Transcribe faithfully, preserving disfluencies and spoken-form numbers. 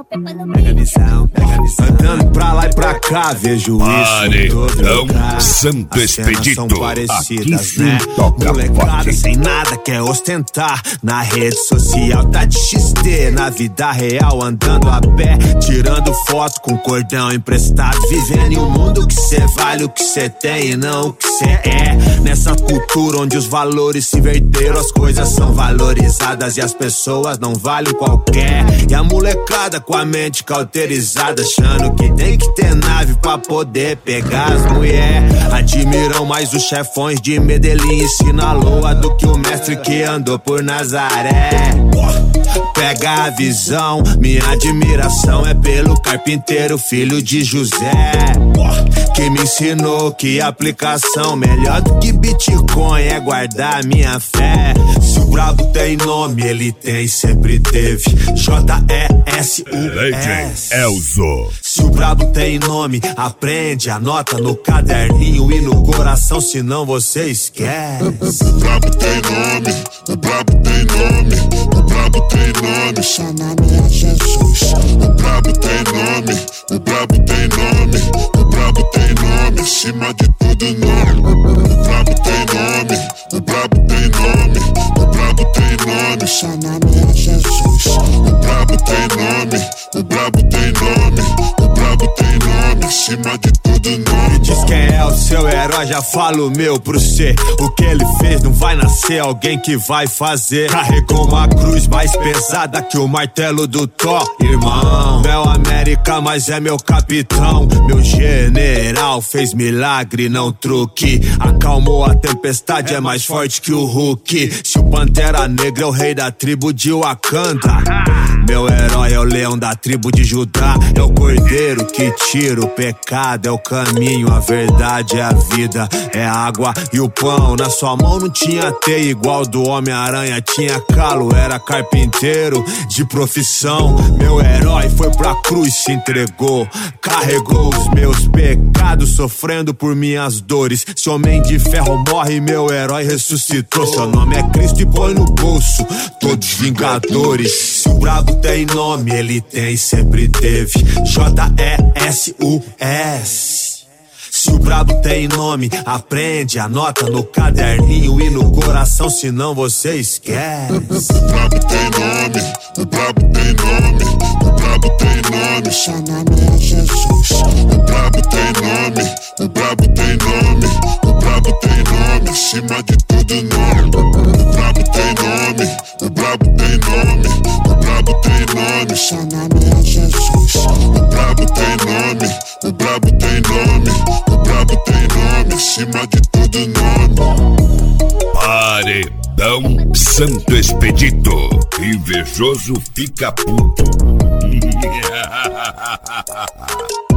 Pega a visão, pega a visão. Andando pra lá e pra cá, vejo isso em todo lugar. Santo As cenas Expedito, são parecidas, aqui né? toca Molecada forte. sem nada quer ostentar. Na rede social tá de X D, na vida real andando a pé, tirando foto com cordão emprestado, vivendo em um mundo que cê vale o que cê tem e não o que cê é. Nessa cultura onde os valores se inverteram, as coisas são valorizadas e as pessoas não valem qualquer. E a molecada com a mente cauterizada, achando que tem que ter nave pra poder pegar as mulher. Admiram mais os chefões de Medellín e Sinaloa do que o mestre que andou por Nazaré. Pega a visão, minha admiração é pelo carpinteiro, filho de José, que me ensinou que aplicação melhor do que Bitcoin é guardar minha fé. Se o brabo tem nome, ele tem, sempre teve. J E S U S. Elzo. Se o brabo tem nome, aprende, anota no caderninho e no coração, senão você esquece. O brabo tem nome, o brabo tem nome, o brabo tem nome, seu nome é Jesus. O brabo tem nome, o brabo tem nome, o brabo tem nome, acima de tudo nome. O brabo tem nome, o brabo tem nome, o brabo tem nome, seu nome é Jesus. O brabo tem nome, o brabo tem nome, o brabo tem nome, acima de tudo nome. Diz quem é o seu herói, já falo o meu pro cê. O que ele fez não vai nascer alguém que vai fazer. Carregou uma cruz mais pesada que o martelo do Thor. Irmão, é o América, mas é meu capitão. Meu general fez milagre, não truque. Acalmou a tempestade, é mais forte que o Hulk. Se o Pantera Negra é o rei da tribo de Wakanda, meu herói é o leão da tribo de Judá. É o cordeiro que tira o pecado, é o caminho, a verdade é a vida, é a água e o pão. Na sua mão não tinha teia igual do Homem-Aranha, tinha calo, era carpinteiro de profissão. Meu herói foi pra cruz, se entregou, carregou os meus pecados, sofrendo por minhas dores. Se homem de ferro morre, meu herói ressuscitou. Seu nome é Cristo e põe no bolso todos vingadores. Se o brabo tem nome, ele tem, sempre teve. J E S U S. Se o brabo tem nome, aprende, anota no caderninho e no coração, senão você esquece. O brabo tem nome, o brabo tem nome, o brabo tem nome, seu nome é Jesus. O brabo tem nome, o brabo tem nome, o brabo tem nome, acima de tudo nome. O brabo tem nome, o brabo tem nome, o brabo tem nome, seu nome é Jesus. O brabo tem nome, o brabo tem nome, o brabo tem nome, acima de tudo nome. Paredão Santo Expedito. Invejoso fica puto.